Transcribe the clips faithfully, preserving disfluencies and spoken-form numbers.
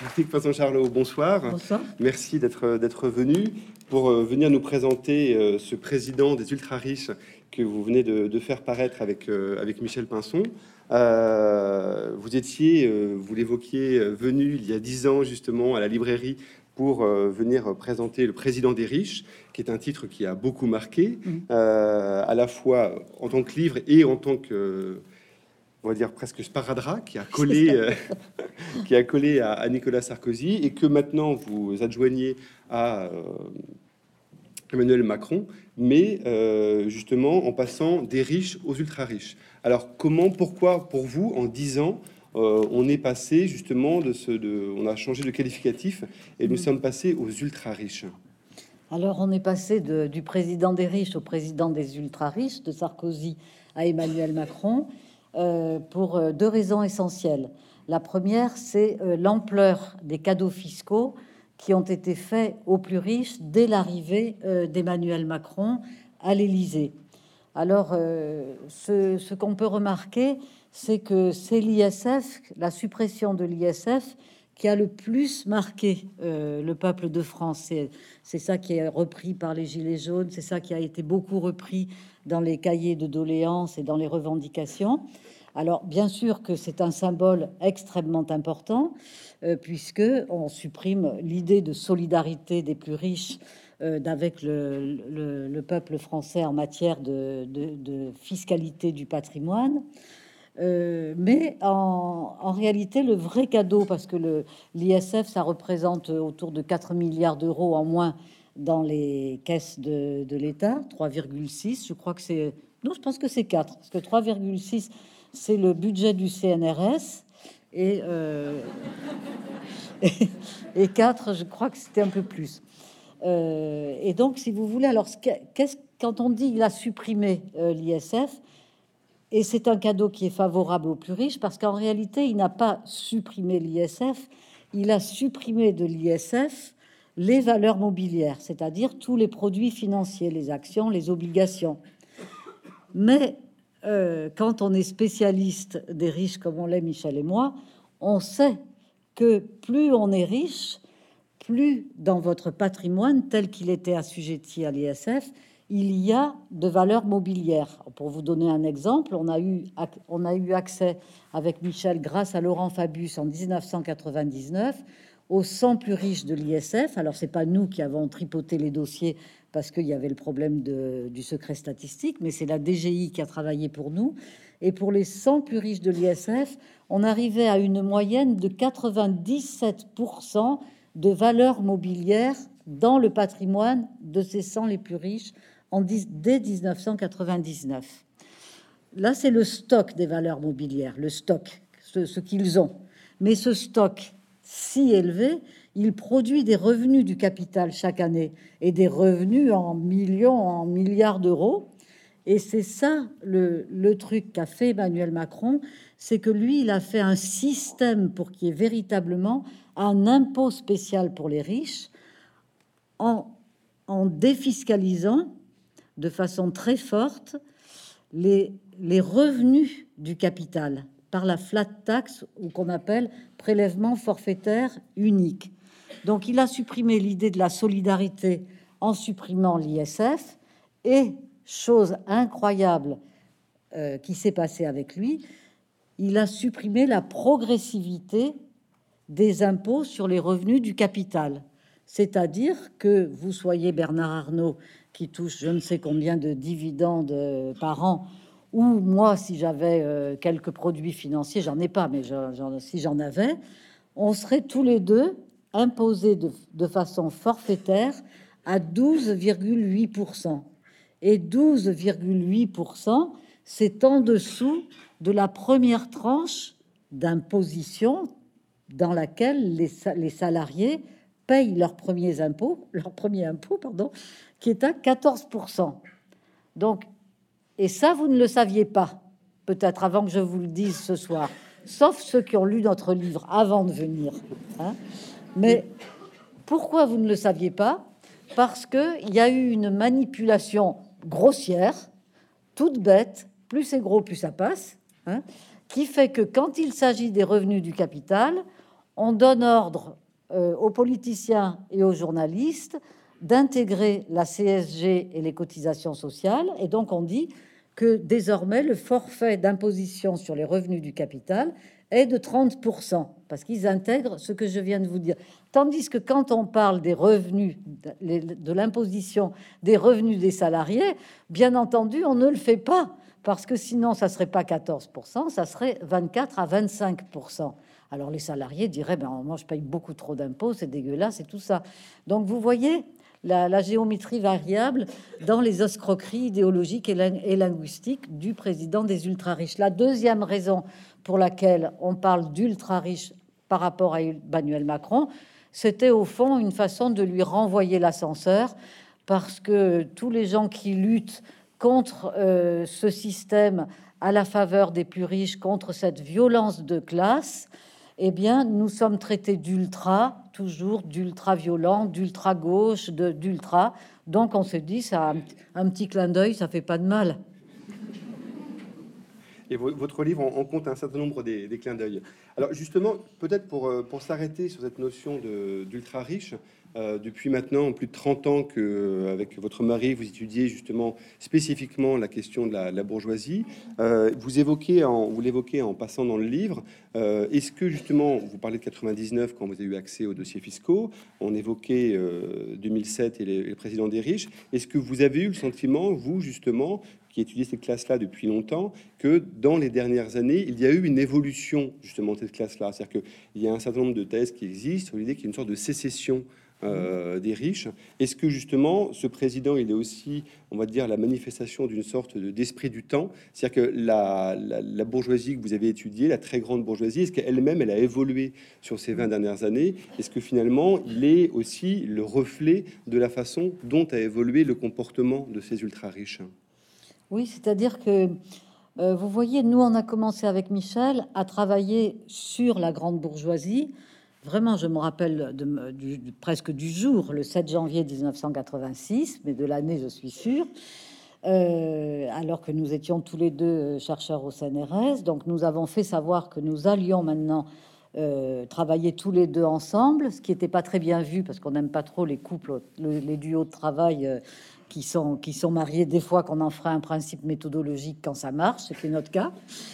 Véronique Poisson-Charlot, bonsoir. Bonsoir. Merci d'être d'être venu pour euh, venir nous présenter euh, ce président des ultra-riches que vous venez de, de faire paraître avec, euh, avec Michel Pinson. Euh, vous étiez, euh, vous l'évoquiez, euh, venu il y a dix ans justement à la librairie pour euh, venir présenter Le Président des riches, qui est un titre qui a beaucoup marqué, Mmh. euh, à la fois en tant que livre et en tant que, on va dire presque sparadrap, qui a collé, euh, qui a collé à, à Nicolas Sarkozy, et que maintenant vous adjoignez à euh, Emmanuel Macron, mais euh, justement en passant des riches aux ultra-riches. Alors comment, pourquoi, pour vous, en dix ans, euh, on est passé justement de ce, de, on a changé de qualificatif et nous Mmh. sommes passés aux ultra-riches? Alors, on est passé de, du président des riches au président des ultra-riches, de Sarkozy à Emmanuel Macron, euh, pour euh, deux raisons essentielles. La première, c'est euh, l'ampleur des cadeaux fiscaux qui ont été faits aux plus riches dès l'arrivée euh, d'Emmanuel Macron à l'Élysée. Alors, euh, ce, ce qu'on peut remarquer, c'est que c'est l'I S F, la suppression de l'I S F, qui a le plus marqué euh, le peuple de France. C'est, c'est ça qui est repris par les Gilets jaunes, c'est ça qui a été beaucoup repris dans les cahiers de doléances et dans les revendications. Alors, bien sûr que c'est un symbole extrêmement important, euh, puisque on supprime l'idée de solidarité des plus riches euh, d'avec le, le, le peuple français en matière de, de, de fiscalité du patrimoine. Euh, mais en, en réalité, le vrai cadeau, parce que le, l'I S F, ça représente autour de quatre milliards d'euros en moins dans les caisses de, de l'État, trois virgule six, je crois que c'est... Non, je pense que c'est quatre, parce que trois virgule six, c'est le budget du C N R S, et, euh, et, et quatre, je crois que c'était un peu plus. Euh, et donc, si vous voulez, alors, qu'est-ce, quand on dit qu'il a supprimé euh, l'I S F, et c'est un cadeau qui est favorable aux plus riches, parce qu'en réalité, il n'a pas supprimé l'I S F, il a supprimé de l'I S F les valeurs mobilières, c'est-à-dire tous les produits financiers, les actions, les obligations. Mais euh, quand on est spécialiste des riches, comme on l'est Michel et moi, on sait que plus on est riche, plus dans votre patrimoine tel qu'il était assujetti à l'I S F, il y a de valeurs mobilières. Pour vous donner un exemple, on a eu, on a eu accès avec Michel, grâce à Laurent Fabius en dix-neuf cent quatre-vingt-dix-neuf, aux cent plus riches de l'I S F. Alors, c'est pas nous qui avons tripoté les dossiers parce qu'il y avait le problème de, du secret statistique, mais c'est la D G I qui a travaillé pour nous. Et pour les cent plus riches de l'I S F, on arrivait à une moyenne de quatre-vingt-dix-sept pour cent de valeurs mobilières dans le patrimoine de ces cent les plus riches en dix, dès dix-neuf cent quatre-vingt-dix-neuf. Là, c'est le stock des valeurs mobilières, le stock, ce, ce qu'ils ont. Mais ce stock si élevé, il produit des revenus du capital chaque année, et des revenus en millions, en milliards d'euros. Et c'est ça le, le truc qu'a fait Emmanuel Macron, c'est que lui, il a fait un système pour qu'il y ait véritablement un impôt spécial pour les riches, en, en défiscalisant de façon très forte les, les revenus du capital par la flat tax, ou qu'on appelle prélèvement forfaitaire unique. Donc, il a supprimé l'idée de la solidarité en supprimant l'I S F, et, chose incroyable euh, qui s'est passée avec lui, il a supprimé la progressivité des impôts sur les revenus du capital. C'est-à-dire que vous soyez Bernard Arnault, qui touche je ne sais combien de dividendes par an, ou moi, si j'avais euh, quelques produits financiers, j'en ai pas, mais je, j'en, si j'en avais, on serait tous les deux imposés de, de façon forfaitaire à douze virgule huit pour cent. Et douze virgule huit pour cent, c'est en dessous de la première tranche d'imposition dans laquelle les, les salariés payent leurs premiers impôts, leur premier impôt, pardon, qui est à quatorze pour cent. Donc, et ça, vous ne le saviez pas, peut-être avant que je vous le dise ce soir, sauf ceux qui ont lu notre livre avant de venir. Hein. Mais pourquoi vous ne le saviez pas? Parce qu'il y a eu une manipulation grossière, toute bête, plus c'est gros, plus ça passe, hein, qui fait que quand il s'agit des revenus du capital, on donne ordre euh, aux politiciens et aux journalistes d'intégrer la C S G et les cotisations sociales. Et donc, on dit que désormais, le forfait d'imposition sur les revenus du capital est de trente pour cent, parce qu'ils intègrent ce que je viens de vous dire. Tandis que quand on parle des revenus, de l'imposition des revenus des salariés, bien entendu, on ne le fait pas, parce que sinon, ça serait pas quatorze pour cent, ça serait vingt-quatre à vingt-cinq pour cent. Alors les salariés diraient, ben, moi, je paye beaucoup trop d'impôts, c'est dégueulasse et tout ça. Donc, vous voyez la, la géométrie variable dans les escroqueries idéologiques et, et linguistiques du président des ultra-riches. La deuxième raison pour laquelle on parle d'ultra-riches par rapport à Emmanuel Macron, c'était au fond une façon de lui renvoyer l'ascenseur, parce que tous les gens qui luttent contre euh, ce système à la faveur des plus riches, contre cette violence de classe, eh bien, nous sommes traités d'ultra, toujours d'ultra-violent, d'ultra-gauche, d'ultra. Donc, on se dit, ça a un, un petit clin d'œil, ça fait pas de mal. Et votre livre en compte un certain nombre des, des clins d'œil. Alors justement, peut-être pour, pour s'arrêter sur cette notion d'ultra riche, euh, depuis maintenant plus de trente ans qu'avec votre mari, vous étudiez justement spécifiquement la question de la, la bourgeoisie. Euh, vous évoquez, en, vous l'évoquez en passant dans le livre. Euh, Est-ce que justement, vous parlez de quatre-vingt-dix-neuf quand vous avez eu accès aux dossiers fiscaux, on évoquait euh, deux mille sept et les, les présidents des riches. Est-ce que vous avez eu le sentiment, vous justement, qui étudie ces classes-là depuis longtemps, que dans les dernières années, il y a eu une évolution justement de cette classe-là. C'est-à-dire qu'il y a un certain nombre de thèses qui existent sur l'idée qu'il y a une sorte de sécession euh, des riches. Est-ce que justement, ce président, il est aussi, on va dire, la manifestation d'une sorte d'esprit du temps? C'est-à-dire que la, la, la bourgeoisie que vous avez étudiée, la très grande bourgeoisie, est-ce qu'elle-même, elle a évolué sur ces vingt dernières années? Est-ce que finalement, il est aussi le reflet de la façon dont a évolué le comportement de ces ultra-riches? Oui, c'est-à-dire que, euh, vous voyez, nous, on a commencé avec Michel à travailler sur la grande bourgeoisie. Vraiment, je me rappelle de, du, du, presque du jour, le sept janvier mille neuf cent quatre-vingt-six, mais de l'année, je suis sûre, euh, alors que nous étions tous les deux chercheurs au C N R S. Donc, nous avons fait savoir que nous allions maintenant euh, travailler tous les deux ensemble, ce qui n'était pas très bien vu, parce qu'on n'aime pas trop les couples, le, les duos de travail euh, qui sont, qui sont mariés, des fois qu'on en fera un principe méthodologique quand ça marche, ce qui est notre cas.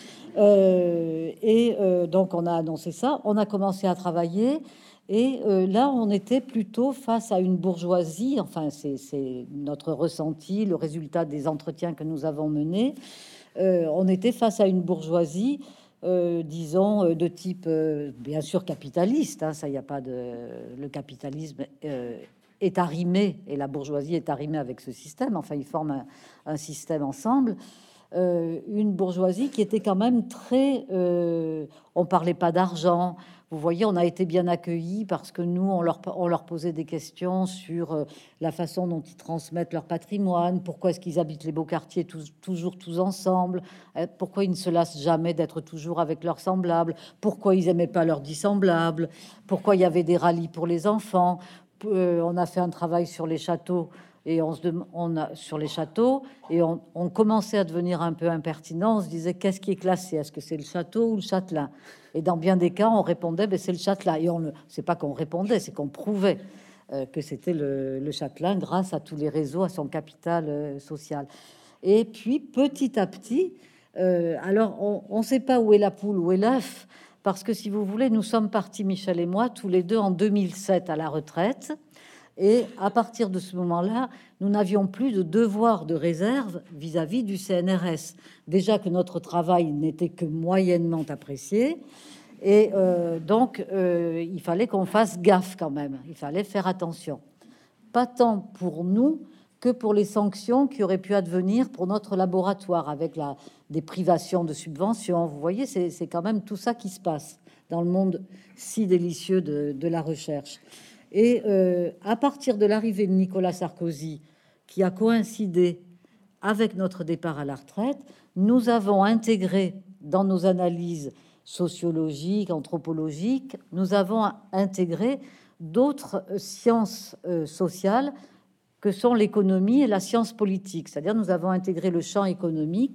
Euh, et euh, donc on a annoncé ça, on a commencé à travailler, et euh, là on était plutôt face à une bourgeoisie, enfin c'est notre ressenti, le résultat des entretiens que nous avons menés, euh, on était face à une bourgeoisie, euh, disons, de type, euh, bien sûr, capitaliste, hein, ça, il n'y a pas de... Le capitalisme... Euh, est arrimé, et la bourgeoisie est arrimée avec ce système, enfin ils forment un, un système ensemble, euh, une bourgeoisie qui était quand même très... Euh, on parlait pas d'argent, vous voyez, on a été bien accueillis parce que nous, on leur, on leur posait des questions sur euh, la façon dont ils transmettent leur patrimoine, pourquoi est-ce qu'ils habitent les beaux quartiers tous, toujours tous ensemble, euh, pourquoi ils ne se lassent jamais d'être toujours avec leurs semblables, pourquoi ils aimaient pas leurs dissemblables, pourquoi il y avait des rallyes pour les enfants. Euh, on a fait un travail sur les châteaux et on se on a sur les châteaux et on, on commençait à devenir un peu impertinent. On se disait qu'est-ce qui est classé? Est-ce que c'est le château ou le châtelain? Et dans bien des cas, on répondait ben, c'est le châtelain. Et on le, c'est pas qu'on répondait, c'est qu'on prouvait euh, que c'était le, le châtelain grâce à tous les réseaux, à son capital euh, social. Et puis petit à petit, euh, alors on ne sait pas où est la poule, où est l'œuf. Parce que, si vous voulez, nous sommes partis, Michel et moi, tous les deux en deux mille sept à la retraite. Et à partir de ce moment-là, nous n'avions plus de devoir de réserve vis-à-vis du C N R S. Déjà que notre travail n'était que moyennement apprécié. Et euh, donc, euh, il fallait qu'on fasse gaffe quand même. Il fallait faire attention. Pas tant pour nous que pour les sanctions qui auraient pu advenir pour notre laboratoire avec la, des privations de subventions. Vous voyez, c'est quand même tout ça qui se passe dans le monde si délicieux de, de la recherche. Et euh, à partir de l'arrivée de Nicolas Sarkozy, qui a coïncidé avec notre départ à la retraite, nous avons intégré dans nos analyses sociologiques, anthropologiques, nous avons intégré d'autres sciences euh, sociales que sont l'économie et la science politique. C'est-à-dire nous avons intégré le champ économique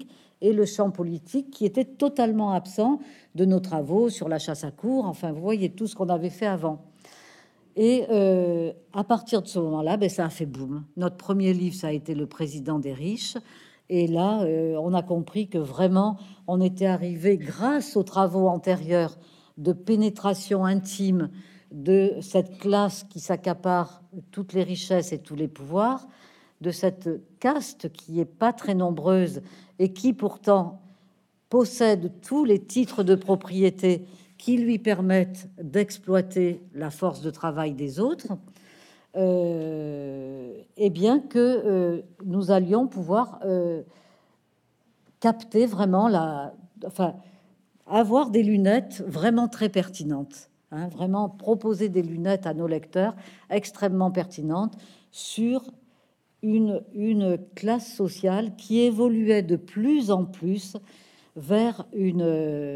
et le champ politique qui était totalement absent de nos travaux sur la chasse à courre. Enfin, vous voyez tout ce qu'on avait fait avant. Et euh, à partir de ce moment-là, ben, ça a fait boum. Notre premier livre, ça a été Le Président des riches. Et là, euh, on a compris que vraiment, on était arrivé, grâce aux travaux antérieurs de pénétration intime de cette classe qui s'accapare toutes les richesses et tous les pouvoirs, de cette caste qui est pas très nombreuse et qui pourtant possède tous les titres de propriété qui lui permettent d'exploiter la force de travail des autres, euh, et bien que euh, nous allions pouvoir euh, capter vraiment la... Enfin, avoir des lunettes vraiment très pertinentes. Hein, vraiment proposer des lunettes à nos lecteurs extrêmement pertinentes sur une, une classe sociale qui évoluait de plus en plus vers une,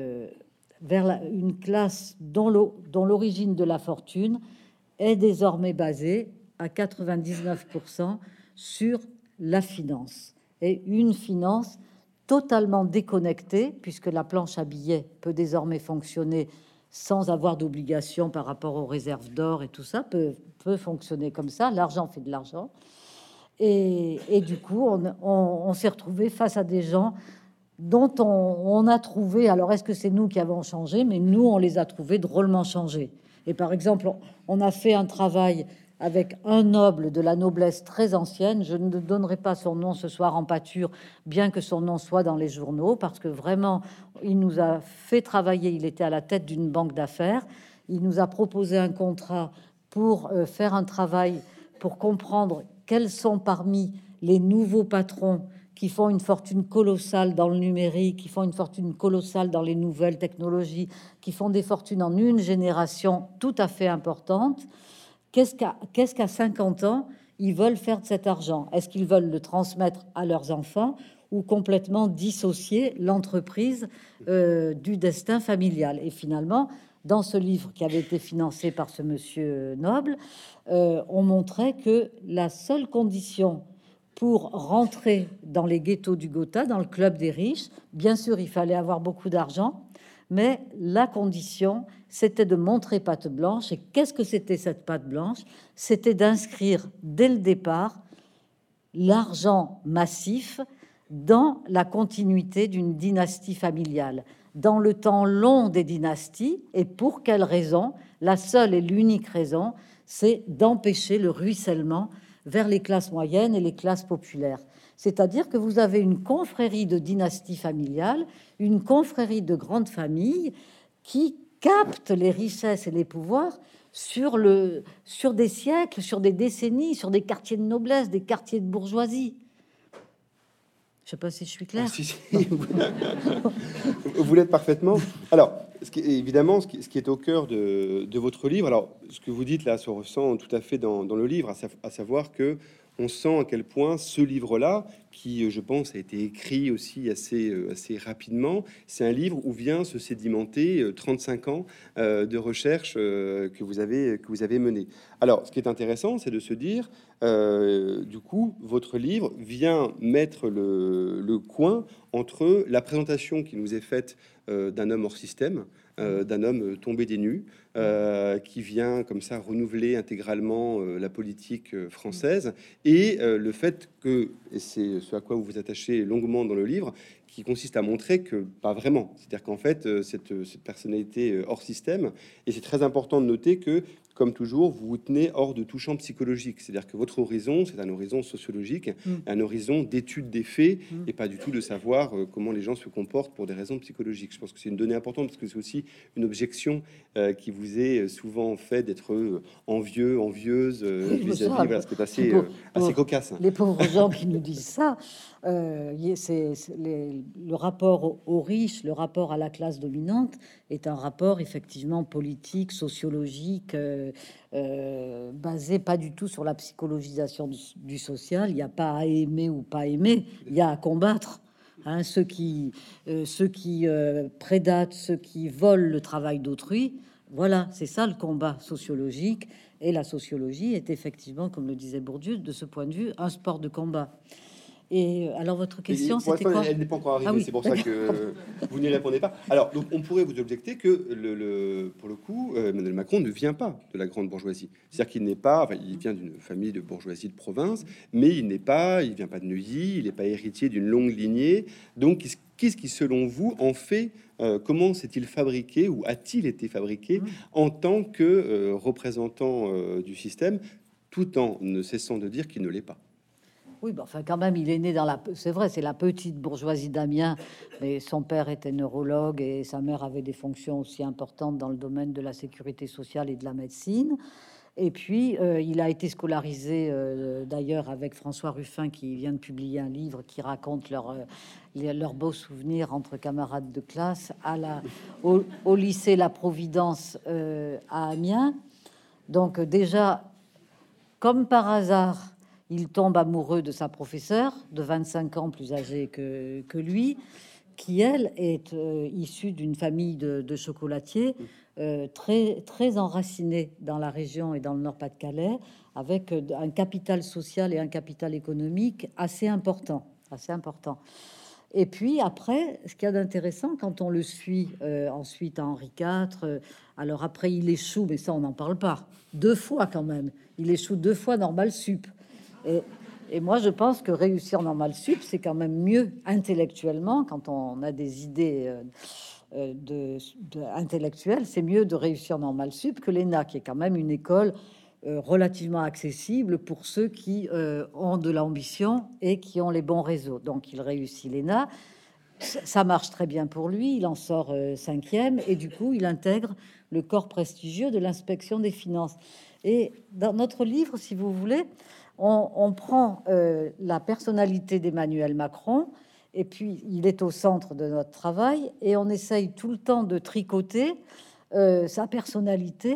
vers la, une classe dont, le, dont l'origine de la fortune est désormais basée à quatre-vingt-dix-neuf pour cent sur la finance, et une finance totalement déconnectée, puisque la planche à billets peut désormais fonctionner sans avoir d'obligation par rapport aux réserves d'or, et tout ça peut, peut fonctionner comme ça. L'argent fait de l'argent. Et, et du coup, on, on, on s'est retrouvé face à des gens dont on, on a trouvé, alors est-ce que c'est nous qui avons changé, mais nous, on les a trouvés drôlement changés. Et par exemple, on a fait un travail avec un noble de la noblesse très ancienne. Je ne donnerai pas son nom ce soir en pâture, bien que son nom soit dans les journaux, parce que vraiment, il nous a fait travailler. Il était à la tête d'une banque d'affaires. Il nous a proposé un contrat pour euh, faire un travail, pour comprendre quels sont parmi les nouveaux patrons qui font une fortune colossale dans le numérique, qui font une fortune colossale dans les nouvelles technologies, qui font des fortunes en une génération tout à fait importante. Qu'est-ce qu'à qu'est-ce qu'à cinquante ans, ils veulent faire de cet argent? Est-ce qu'ils veulent le transmettre à leurs enfants ou complètement dissocier l'entreprise euh, du destin familial? Et finalement, dans ce livre qui avait été financé par ce monsieur Noble, euh, on montrait que la seule condition pour rentrer dans les ghettos du Gotha, dans le club des riches, bien sûr, il fallait avoir beaucoup d'argent, mais la condition, c'était de montrer patte blanche. Et qu'est-ce que c'était cette patte blanche? C'était d'inscrire dès le départ l'argent massif dans la continuité d'une dynastie familiale, dans le temps long des dynasties. Et pour quelle raison? La seule et l'unique raison, c'est d'empêcher le ruissellement vers les classes moyennes et les classes populaires. C'est-à-dire que vous avez une confrérie de dynasties familiales, une confrérie de grandes familles qui captent les richesses et les pouvoirs sur, le, sur des siècles, sur des décennies, sur des quartiers de noblesse, des quartiers de bourgeoisie. Je ne sais pas si je suis claire. Ah, si, si. Vous l'êtes parfaitement. Alors, ce qui, évidemment, ce qui, ce qui est au cœur de, de votre livre, alors, ce que vous dites là se ressent tout à fait dans, dans le livre, à, sa, à savoir que on sent à quel point ce livre-là, qui, je pense, a été écrit aussi assez, assez rapidement, c'est un livre où vient se sédimenter trente-cinq ans euh, de recherche euh, que vous avez, que vous avez mené. Alors, ce qui est intéressant, c'est de se dire, euh, du coup, votre livre vient mettre le, le coin entre la présentation qui nous est faite euh, d'un homme hors système, euh, d'un homme tombé des nues, euh, qui vient comme ça renouveler intégralement euh, la politique euh, française, et euh, le fait que, et c'est ce à quoi vous vous attachez longuement dans le livre, qui consiste à montrer que pas vraiment. C'est-à-dire qu'en fait, euh, cette, cette personnalité euh, hors système, et c'est très important de noter que, comme toujours, vous vous tenez hors de tout champ psychologique. C'est-à-dire que votre horizon, c'est un horizon sociologique, mm. un horizon d'étude des faits, mm. et pas du tout de savoir euh, comment les gens se comportent pour des raisons psychologiques. Je pense que c'est une donnée importante, parce que c'est aussi une objection euh, qui vous est souvent fait d'être euh, envieux, envieuse, euh, oui, vis-à-vis, voilà, ce qui est assez, pour, euh, assez cocasse. Les pauvres gens qui nous disent ça, euh, c'est, c'est les, le rapport aux, aux riches, le rapport à la classe dominante est un rapport effectivement politique, sociologique, euh, euh, basé pas du tout sur la psychologisation du, du social. Il n'y a pas à aimer ou pas aimer, il y a à combattre. Hein, ceux qui, euh, ceux qui euh, prédatent, ceux qui volent le travail d'autrui, voilà, c'est ça le combat sociologique. Et la sociologie est effectivement, comme le disait Bourdieu, de ce point de vue, un sport de combat. Et alors, votre question, Et pour c'était quoi? Elle n'est pas encore arrivée, Ah oui, c'est pour ça que vous n'y répondez pas. Alors, donc, on pourrait vous objecter que, le, le- pour le coup, euh, Emmanuel Macron ne vient pas de la grande bourgeoisie. C'est-à-dire qu'il n'est pas, enfin, il vient d'une famille de bourgeoisie de province, mais il n'est pas, il vient pas de Neuilly, il n'est pas héritier d'une longue lignée. Donc, qu'est-ce qu'est-ce qui, selon vous, en fait, euh, comment s'est-il fabriqué ou a-t-il été fabriqué en tant que euh, représentant euh, du système, tout en ne cessant de dire qu'il ne l'est pas? Oui, bah, enfin, quand même, il est né dans la... C'est vrai, c'est la petite bourgeoisie d'Amiens, mais son père était neurologue et sa mère avait des fonctions aussi importantes dans le domaine de la sécurité sociale et de la médecine. Et puis, euh, il a été scolarisé, euh, d'ailleurs, avec François Ruffin, qui vient de publier un livre qui raconte leurs euh, leurs beaux souvenirs entre camarades de classe à la, au, au lycée La Providence euh, à Amiens. Donc, euh, déjà, comme par hasard, il tombe amoureux de sa professeure, de vingt-cinq ans plus âgée que, que lui, qui, elle, est euh, issue d'une famille de, de chocolatiers euh, très, très enracinée dans la région et dans le Nord-Pas-de-Calais, avec euh, un capital social et un capital économique assez important, assez important. Et puis après, ce qu'il y a d'intéressant, quand on le suit euh, ensuite à Henri quatre, euh, alors après il échoue, mais ça on n'en parle pas, deux fois quand même. Il échoue deux fois Normal Sup. Et, et moi je pense que réussir Normal Sup, c'est quand même mieux intellectuellement, quand on a des idées euh, euh, de, de intellectuelles, c'est mieux de réussir Normal Sup que l'E N A, qui est quand même une école euh, relativement accessible pour ceux qui euh, ont de l'ambition et qui ont les bons réseaux. Donc il réussit l'E N A, ça marche très bien pour lui, il en sort euh, cinquième et du coup il intègre le corps prestigieux de l'inspection des finances. Et dans notre livre, si vous voulez, on, on prend euh, la personnalité d'Emmanuel Macron, et puis il est au centre de notre travail, et on essaye tout le temps de tricoter euh, sa personnalité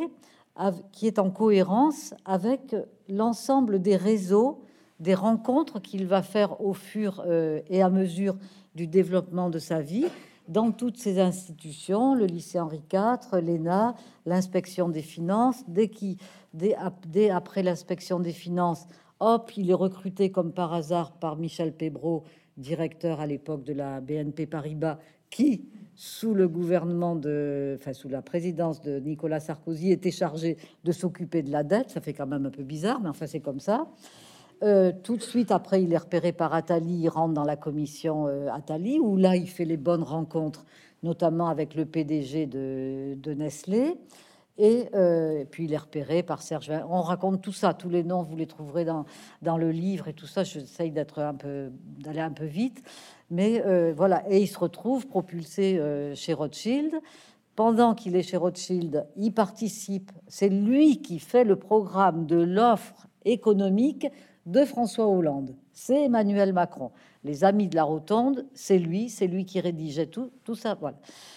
qui est en cohérence avec l'ensemble des réseaux, des rencontres qu'il va faire au fur euh, et à mesure du développement de sa vie dans toutes ces institutions, le lycée Henri quatre, l'E N A, l'inspection des finances. Dès, qui, dès, dès après l'inspection des finances, hop, il est recruté comme par hasard par Michel Pébreau, directeur à l'époque de la B N P Paribas, qui, sous le gouvernement de, enfin sous la présidence de Nicolas Sarkozy, était chargé de s'occuper de la dette. Ça fait quand même un peu bizarre, mais enfin c'est comme ça. Euh, tout de suite après, il est repéré par Attali, il rentre dans la commission euh, Attali, où là, il fait les bonnes rencontres, notamment avec le P D G de, de Nestlé. Et, euh, et puis, il est repéré par Serge. On raconte tout ça, tous les noms, vous les trouverez dans, dans le livre et tout ça. J'essaye d'être un peu, d'aller un peu vite. Mais euh, voilà, et il se retrouve propulsé euh, chez Rothschild. Pendant qu'il est chez Rothschild, il participe. C'est lui qui fait le programme de l'offre économique de François Hollande. C'est Emmanuel Macron. Les amis de la Rotonde, c'est lui, c'est lui qui rédigeait tout, tout ça. Voilà.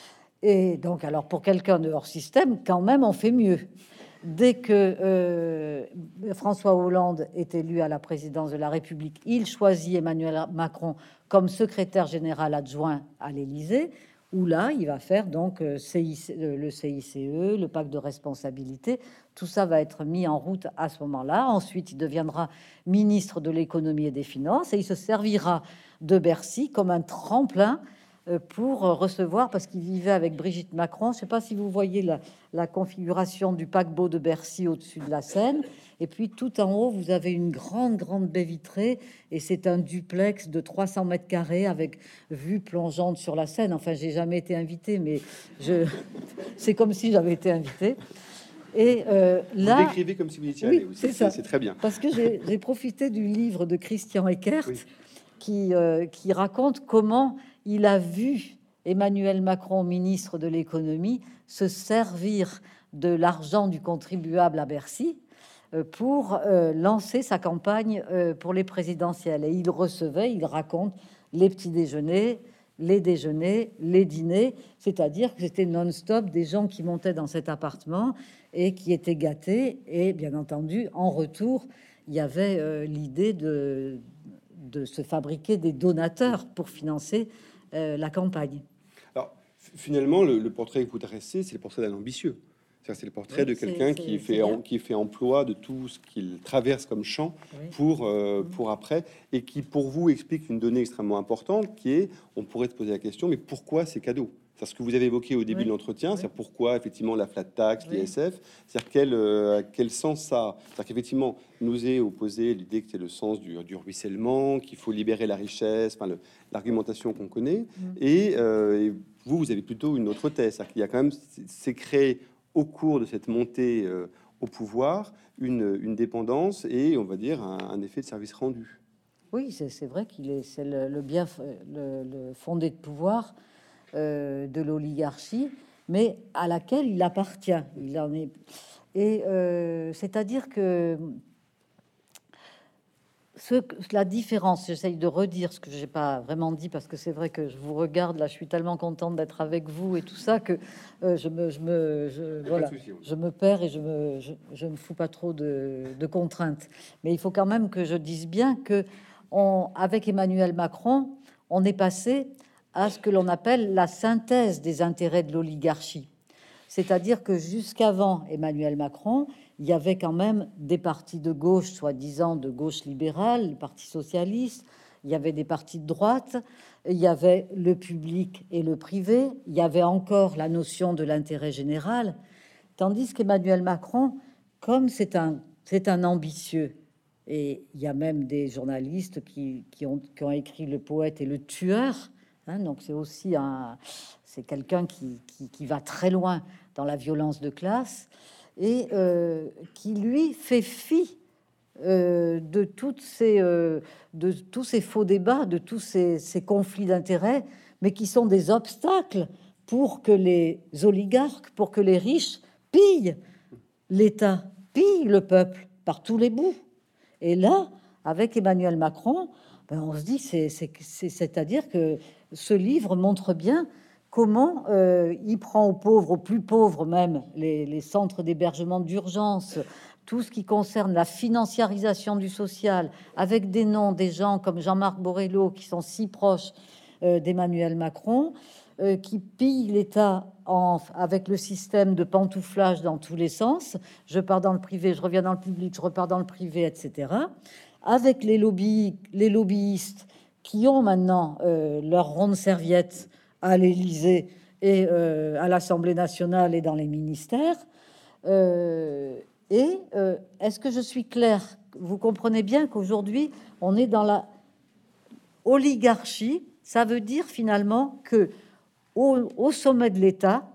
Et donc, alors pour quelqu'un de hors système, quand même, on fait mieux. Dès que euh, François Hollande est élu à la présidence de la République, il choisit Emmanuel Macron comme secrétaire général adjoint à l'Élysée, où là, il va faire donc C I C, le C I C E, le pacte de responsabilité. Tout ça va être mis en route à ce moment-là. Ensuite, il deviendra ministre de l'économie et des finances et il se servira de Bercy comme un tremplin pour recevoir, parce qu'il vivait avec Brigitte Macron. Je ne sais pas si vous voyez la, la configuration du paquebot de Bercy au-dessus de la Seine. Et puis tout en haut, vous avez une grande, grande baie vitrée. Et c'est un duplex de trois cents mètres carrés avec vue plongeante sur la Seine. Enfin, j'ai jamais été invitée, mais je... c'est comme si j'avais été invitée. Et euh, là, vous décrivez comme si vous étiez allé. Oui, c'est ça. C'est très bien. Parce que j'ai profité du livre de Christian Eckert, Oui. qui, euh, qui raconte comment il a vu Emmanuel Macron, ministre de l'économie, se servir de l'argent du contribuable à Bercy euh, pour euh, lancer sa campagne euh, pour les présidentielles. Et il recevait, il raconte les petits déjeuners, les déjeuners, les dîners, c'est-à-dire que c'était non-stop des gens qui montaient dans cet appartement et qui étaient gâtés. Et bien entendu, en retour, il y avait euh, l'idée de, de se fabriquer des donateurs pour financer euh, la campagne. Alors, finalement, le, le portrait que vous dressez, c'est le portrait d'un ambitieux. C'est le portrait oui, de quelqu'un qui fait en, qui fait emploi de tout ce qu'il traverse comme champ oui. pour euh, mmh. pour après, et qui pour vous explique une donnée extrêmement importante qui est, on pourrait se poser la question, mais pourquoi ces cadeaux? C'est ce que vous avez évoqué au début oui. de l'entretien, oui. c'est pourquoi effectivement la flat tax, oui. l'I S F, c'est-à-dire quel, euh, quel sens ça, c'est-à-dire qu'effectivement nous est opposé l'idée que c'est le sens du, du ruissellement, qu'il faut libérer la richesse, enfin l'argumentation qu'on connaît, mmh. et, euh, et vous vous avez plutôt une autre thèse, c'est-à-dire qu'il y a quand même, c'est créé au cours de cette montée euh, au pouvoir, une, une dépendance et, on va dire, un, un effet de service rendu. Oui, c'est vrai qu'il est, c'est le, le bien le, le fondé de pouvoir euh, de l'oligarchie, mais à laquelle il appartient. Il en est, et euh, c'est-à-dire que Ce, la différence, j'essaye de redire ce que j'ai pas vraiment dit parce que c'est vrai que je vous regarde là, je suis tellement contente d'être avec vous et tout ça que euh, je me, je me, je, voilà, je me perds et je me, je, je me fous pas trop de, de contraintes. Mais il faut quand même que je dise bien que on, avec Emmanuel Macron, on est passé à ce que l'on appelle la synthèse des intérêts de l'oligarchie. C'est-à-dire que jusqu'avant Emmanuel Macron, il y avait quand même des partis de gauche, soi-disant de gauche libérale, le Parti socialiste, il y avait des partis de droite, il y avait le public et le privé, il y avait encore la notion de l'intérêt général, tandis qu'Emmanuel Macron, comme c'est un, c'est un ambitieux, et il y a même des journalistes qui, qui, ont, qui ont écrit Le poète et le tueur, hein, donc c'est aussi un... c'est quelqu'un qui, qui, qui va très loin dans la violence de classe et euh, qui lui fait fi euh, de toutes ces euh, de tous ces faux débats, de tous ces, ces conflits d'intérêts, mais qui sont des obstacles pour que les oligarques, pour que les riches pillent l'État, pillent le peuple par tous les bouts. Et là, avec Emmanuel Macron, ben on se dit, c'est, c'est, c'est, c'est-à-dire que ce livre montre bien comment euh, il prend aux pauvres, aux plus pauvres même, les, les centres d'hébergement d'urgence, tout ce qui concerne la financiarisation du social, avec des noms des gens comme Jean-Marc Borrello, qui sont si proches euh, d'Emmanuel Macron, euh, qui pillent l'État en, avec le système de pantouflage dans tous les sens. Je pars dans le privé, je reviens dans le public, je repars dans le privé, et cetera. Avec les, lobby, les lobbyistes qui ont maintenant euh, leur ronde serviette à l'Élysée et euh, à l'Assemblée nationale et dans les ministères. Euh, et euh, est-ce que je suis claire? Vous comprenez bien qu'aujourd'hui, on est dans la oligarchie. Ça veut dire finalement que au, au sommet de l'État,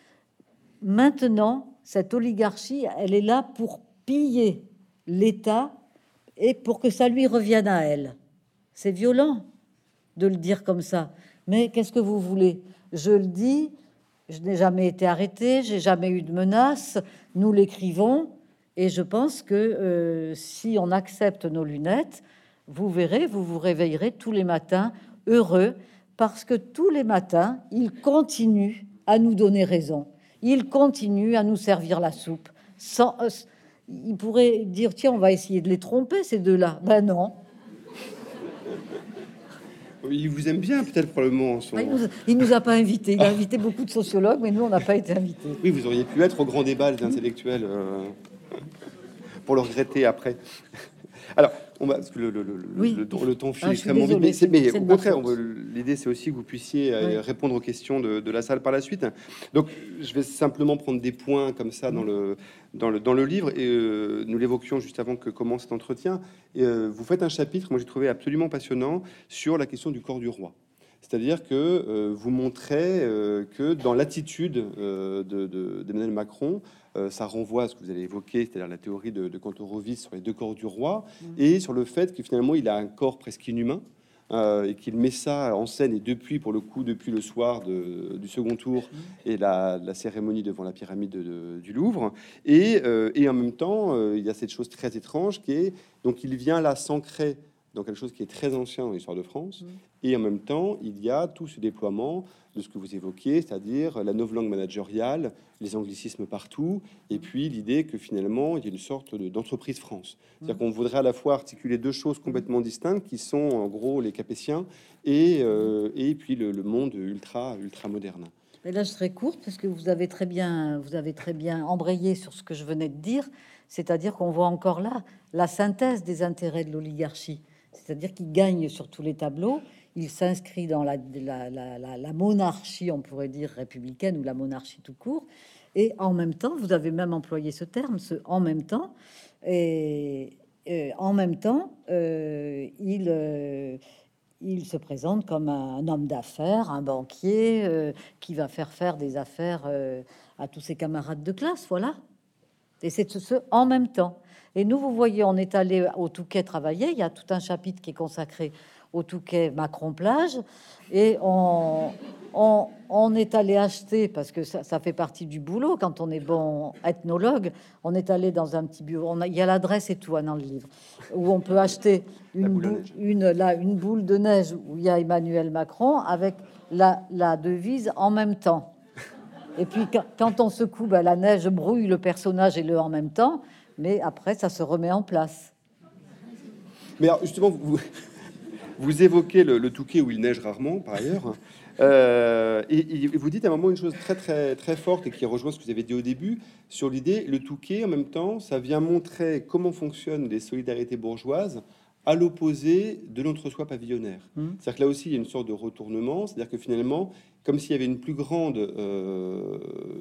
maintenant, cette oligarchie, elle est là pour piller l'État et pour que ça lui revienne à elle. C'est violent de le dire comme ça. Mais qu'est-ce que vous voulez? Je le dis, je n'ai jamais été arrêté, j'ai jamais eu de menace, nous l'écrivons, et je pense que euh, si on accepte nos lunettes, vous verrez, vous vous réveillerez tous les matins heureux, parce que tous les matins, il continue à nous donner raison. Il continue à nous servir la soupe. Sans, euh, il pourrait dire, tiens, on va essayer de les tromper, ces deux-là. Ben non. Il vous aime bien, peut-être, probablement. Son... Ah, il, nous a, il nous a pas invités. Il a invité beaucoup de sociologues, mais nous, on n'a pas été invités. Oui, vous auriez pu être au grand débat des intellectuels euh, pour le regretter après. Alors, on va, parce que le, le, le, oui. le, le, le temps file ah, extrêmement vite, mais, c'est, mais au contraire, l'idée, c'est aussi que vous puissiez oui. euh, répondre aux questions de, de la salle par la suite. Donc, je vais simplement prendre des points comme ça dans le, dans le, dans le livre, et euh, nous l'évoquions juste avant que commence cet entretien. Et, euh, vous faites un chapitre, moi j'ai trouvé absolument passionnant, sur la question du corps du roi. C'est-à-dire que euh, vous montrez euh, que dans l'attitude euh, de, de, d'Emmanuel Macron, euh, ça renvoie à ce que vous avez évoqué, c'est-à-dire la théorie de, de Kantorowicz sur les deux corps du roi, mmh. et sur le fait que finalement il a un corps presque inhumain, euh, et qu'il met ça en scène, et depuis, pour le coup, depuis le soir de, du second tour, mmh. et la, la cérémonie devant la pyramide de, de, du Louvre, et, euh, et en même temps, euh, il y a cette chose très étrange qui est, donc il vient là s'ancrer dans quelque chose qui est très ancien dans l'histoire de France, mmh. et en même temps, il y a tout ce déploiement de ce que vous évoquiez, c'est-à-dire la novlangue managériale, les anglicismes partout, et puis l'idée que finalement, il y a une sorte de, d'entreprise France. C'est-à-dire mmh. qu'on voudrait à la fois articuler deux choses complètement distinctes, qui sont en gros les Capétiens, et, euh, et puis le, le monde ultra, ultra moderne. Mais là, je serai courte parce que vous avez très bien, vous avez très bien embrayé sur ce que je venais de dire, c'est-à-dire qu'on voit encore là la synthèse des intérêts de l'oligarchie, c'est-à-dire qu'il gagne sur tous les tableaux, il s'inscrit dans la, la, la, la, la monarchie, on pourrait dire républicaine ou la monarchie tout court, et en même temps, vous avez même employé ce terme, ce en même temps, et, et en même temps, euh, il euh, il se présente comme un, un homme d'affaires, un banquier euh, qui va faire faire des affaires euh, à tous ses camarades de classe, voilà. Et c'est ce, ce en même temps. Et nous, vous voyez, on est allé au Touquet travailler. Il y a tout un chapitre qui est consacré au Touquet Macron-Plage. Et on, on, on est allé acheter, parce que ça, ça fait partie du boulot, quand on est bon ethnologue, on est allé dans un petit bureau. On a, il y a l'adresse et tout hein, dans le livre, où on peut acheter une boule, une, là, une boule de neige où il y a Emmanuel Macron avec la, la devise en même temps. Et puis quand, quand on secoue, bah, la neige brouille le personnage et le en même temps, mais après ça se remet en place. Mais alors, justement, vous, vous évoquez le, le Touquet où il neige rarement, par ailleurs, euh, et, et vous dites à un moment une chose très très très forte et qui rejoint ce que vous avez dit au début sur l'idée le Touquet en même temps, ça vient montrer comment fonctionnent les solidarités bourgeoises à l'opposé de l'entre-soi pavillonnaire. Mmh. C'est-à-dire que là aussi, il y a une sorte de retournement, c'est-à-dire que finalement, comme s'il y avait une plus grande euh,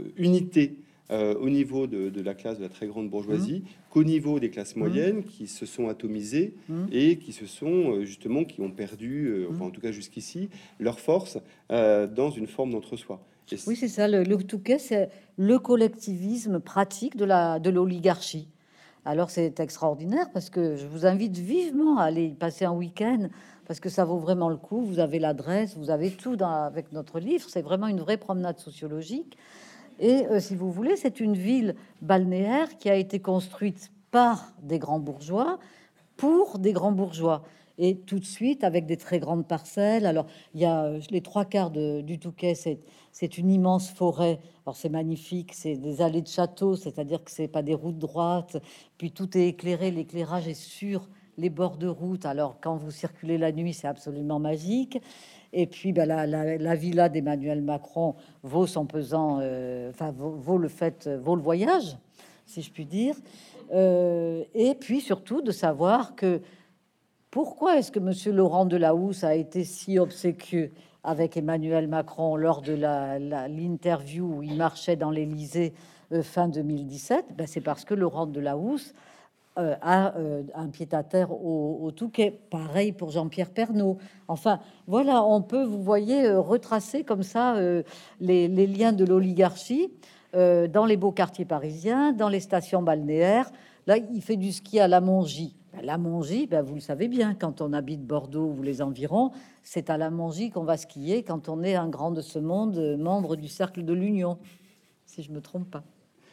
unité euh, au niveau de, de la classe de la très grande bourgeoisie, mmh. qu'au niveau des classes moyennes, mmh. qui se sont atomisées mmh. et qui se sont, euh, justement, qui ont perdu, euh, enfin en tout cas jusqu'ici, leur force euh, dans une forme d'entre-soi. Et oui, c'est ça, le, le Touquet, c'est le collectivisme pratique de la, de l'oligarchie. Alors c'est extraordinaire parce que je vous invite vivement à aller y passer un week-end parce que ça vaut vraiment le coup. Vous avez l'adresse, vous avez tout dans, avec notre livre. C'est vraiment une vraie promenade sociologique. Et euh, si vous voulez, c'est une ville balnéaire qui a été construite par des grands bourgeois pour des grands bourgeois. Et tout de suite avec des très grandes parcelles. Alors il y a les trois quarts de, du Touquet, c'est c'est une immense forêt. Alors c'est magnifique, c'est des allées de château, c'est-à-dire que c'est pas des routes droites. Puis tout est éclairé, l'éclairage est sur les bords de route. Alors quand vous circulez la nuit, c'est absolument magique. Et puis ben, la, la, la villa d'Emmanuel Macron vaut son pesant, euh, enfin vaut, vaut le fait, vaut le voyage, si je puis dire. Euh, et puis surtout de savoir que pourquoi est-ce que Monsieur Laurent Delahousse a été si obséquieux avec Emmanuel Macron lors de la, la, l'interview où il marchait dans l'Élysée euh, fin deux mille dix-sept? Ben, c'est parce que Laurent Delahousse euh, a euh, un pied-à-terre au, au Touquet. Pareil pour Jean-Pierre Pernaut. Enfin, voilà, on peut, vous voyez, euh, retracer comme ça euh, les, les liens de l'oligarchie euh, dans les beaux quartiers parisiens, dans les stations balnéaires. Là, il fait du ski à la Mongie. La Mongie, ben vous le savez bien, quand on habite Bordeaux ou les environs, c'est à la Mongie qu'on va skier quand on est un grand de ce monde, membre du cercle de l'Union, si je me trompe pas.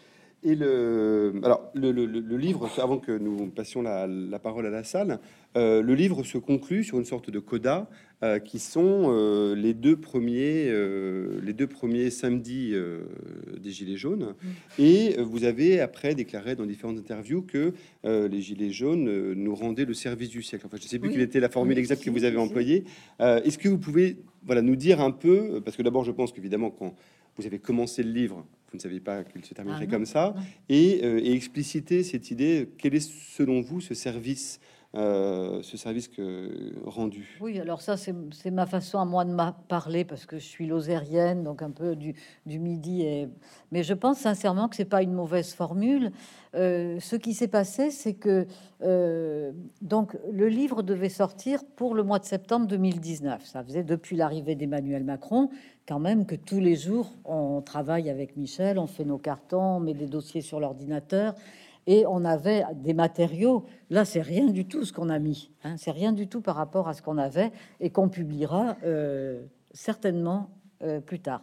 Et le, alors le, le, le livre, avant que nous passions la, la parole à la salle, euh, le livre se conclut sur une sorte de coda euh, qui sont euh, les deux premiers, euh, les deux premiers samedis euh, des Gilets jaunes. Mmh. Et vous avez après déclaré dans différentes interviews que euh, les Gilets jaunes euh, nous rendaient le service du siècle. Enfin, je ne sais plus oui. quelle était la formule oui, exacte si, que vous avez si. employée. Euh, est-ce que vous pouvez, voilà, nous dire un peu, parce que d'abord, je pense qu'évidemment, quand vous avez commencé le livre, vous ne saviez pas qu'il se terminerait ah, comme ça, et, euh, et expliciter cette idée. Quel est selon vous ce service, euh, ce service que rendu? Oui, alors ça c'est, c'est ma façon à moi de m'a parler parce que je suis lozérienne, donc un peu du, du Midi. Et... Mais je pense sincèrement que c'est pas une mauvaise formule. Euh, ce qui s'est passé, c'est que euh, donc le livre devait sortir pour le mois de septembre deux mille dix-neuf. Ça faisait depuis l'arrivée d'Emmanuel Macron quand même que tous les jours on travaille avec Michel, on fait nos cartons, on met des dossiers sur l'ordinateur et on avait des matériaux. Là, c'est rien du tout ce qu'on a mis, hein, c'est rien du tout par rapport à ce qu'on avait et qu'on publiera euh, certainement euh, plus tard.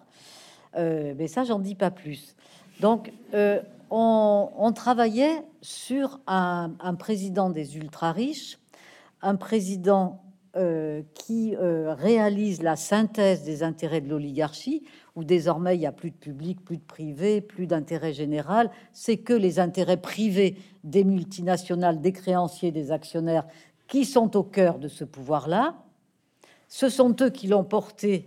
Euh, mais ça, j'en dis pas plus. Donc, euh, on, on travaillait sur un, un président des ultra riches, un président Euh, qui euh, réalise la synthèse des intérêts de l'oligarchie, où désormais il n'y a plus de public, plus de privé, plus d'intérêt général, c'est que les intérêts privés des multinationales, des créanciers, des actionnaires qui sont au cœur de ce pouvoir-là. Ce sont eux qui l'ont porté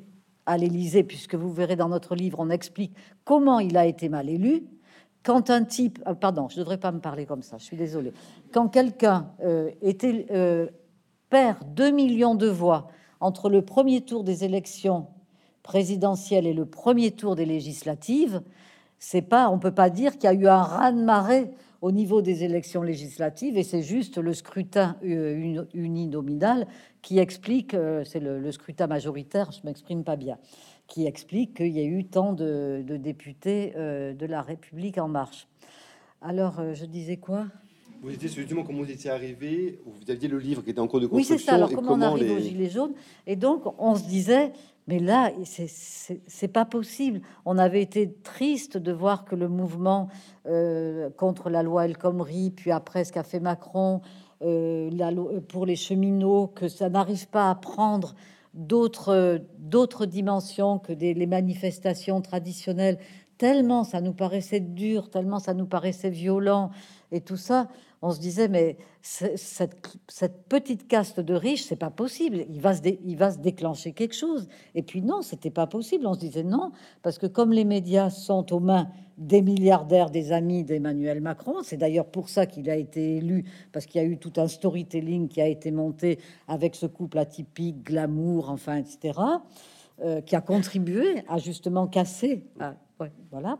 à l'Élysée, puisque vous verrez dans notre livre, on explique comment il a été mal élu. Quand un type, ah, pardon, je ne devrais pas me parler comme ça, je suis désolée. Quand quelqu'un euh, était, euh, perd deux millions de voix entre le premier tour des élections présidentielles et le premier tour des législatives, c'est pas, on peut pas dire qu'il y a eu un raz-de-marée au niveau des élections législatives, et c'est juste le scrutin euh, uninominal qui explique, euh, c'est le, le scrutin majoritaire, je m'exprime pas bien, qui explique qu'il y a eu tant de, de députés euh, de la République en marche. Alors, euh, je disais quoi? Vous étiez justement comment vous étiez arrivé, vous aviez le livre qui était en cours de Oui, construction. c'est ça. Alors, comment, comment on arrive les... aux Gilets jaunes? Et donc, on se disait, mais là, c'est pas possible. On avait été triste de voir que le mouvement euh, contre la loi El Khomri, puis après ce qu'a fait Macron euh, la loi, pour les cheminots, que ça n'arrive pas à prendre d'autres d'autres dimensions que des, les manifestations traditionnelles. Tellement ça nous paraissait dur, tellement ça nous paraissait violent et tout ça, on se disait mais cette, cette petite caste de riches, c'est pas possible, il va se dé, il va se déclencher quelque chose. Et puis non, c'était pas possible. On se disait non, parce que comme les médias sont aux mains des milliardaires, des amis d'Emmanuel Macron, c'est d'ailleurs pour ça qu'il a été élu, parce qu'il y a eu tout un storytelling qui a été monté avec ce couple atypique, glamour, enfin, et cetera, euh, qui a contribué à justement casser. À, ouais, voilà.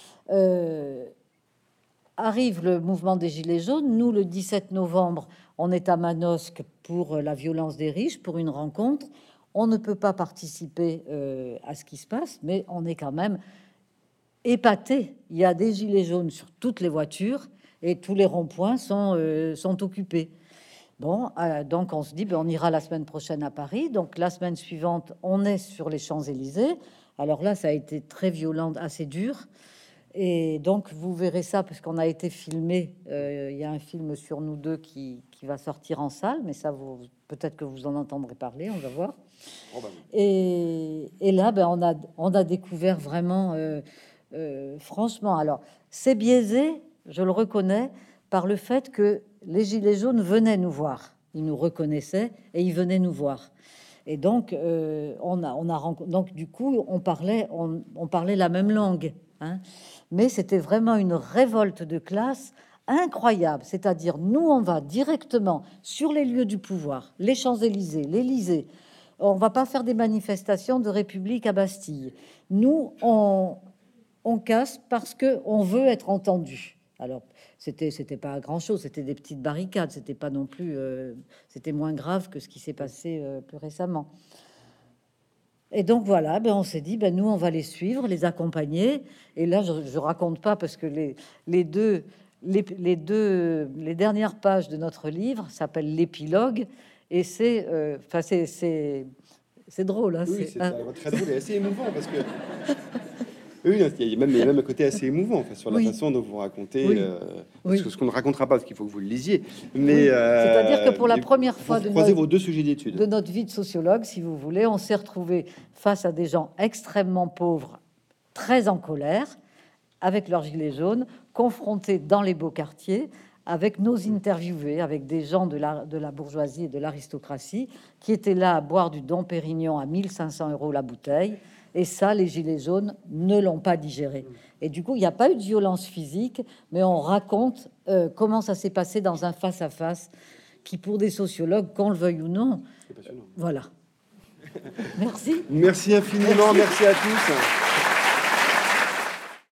Euh, Arrive le mouvement des Gilets jaunes. Nous, le dix-sept novembre, on est à Manosque pour la violence des riches, pour une rencontre. On ne peut pas participer euh, à ce qui se passe, mais on est quand même épaté. Il y a des Gilets jaunes sur toutes les voitures et tous les ronds-points sont, euh, sont occupés. Bon, euh, donc on se dit, ben, on ira la semaine prochaine à Paris. Donc la semaine suivante, on est sur les Champs-Élysées. Alors là, ça a été très violent, assez dur. Et donc, vous verrez ça, parce qu'on a été filmé. Euh, il y a un film sur nous deux qui, qui va sortir en salle, mais ça, vous, peut-être que vous en entendrez parler, on va voir. Oh ben. et, et là, ben, on, a, on a découvert vraiment, euh, euh, franchement, alors, c'est biaisé, je le reconnais, par le fait que les Gilets jaunes venaient nous voir. Ils nous reconnaissaient et ils venaient nous voir. Et donc, euh, on a, on a, donc, du coup, on parlait, on, on parlait la même langue. Hein, mais c'était vraiment une révolte de classe incroyable. C'est-à-dire, nous, on va directement sur les lieux du pouvoir, les Champs-Élysées, l'Élysée. On va pas faire des manifestations de République à Bastille. Nous, on, on casse parce que on veut être entendu. Alors, c'était, c'était pas grand-chose, c'était des petites barricades, c'était pas non plus, euh, c'était moins grave que ce qui s'est passé euh, plus récemment. Et donc voilà, ben on s'est dit, ben nous on va les suivre, les accompagner. Et là, je, je raconte pas parce que les, les deux, les, les deux, les dernières pages de notre livre s'appellent l'épilogue, et c'est, enfin euh, c'est, c'est, c'est drôle. Hein, oui, c'est, c'est hein. très drôle et assez émouvant parce que. Oui, il y a même, il y a même un côté assez émouvant enfin, sur la oui. façon dont vous racontez, oui. euh, oui. ce qu'on ne racontera pas parce qu'il faut que vous le lisiez. Mais oui. euh, c'est-à-dire que pour la première fois de notre, vos deux sujets d'études, de notre vie de sociologue, si vous voulez, on s'est retrouvé face à des gens extrêmement pauvres, très en colère, avec leurs gilets jaunes, confrontés dans les beaux quartiers, avec nos interviewés, avec des gens de la, de la bourgeoisie et de l'aristocratie qui étaient là à boire du Dom Pérignon à mille cinq cents euros la bouteille. Et ça, les Gilets jaunes ne l'ont pas digéré. Et du coup, il n'y a pas eu de violence physique, mais on raconte euh, comment ça s'est passé dans un face-à-face qui, pour des sociologues, qu'on le veuille ou non, euh, voilà. Merci. Merci infiniment, merci, merci à tous.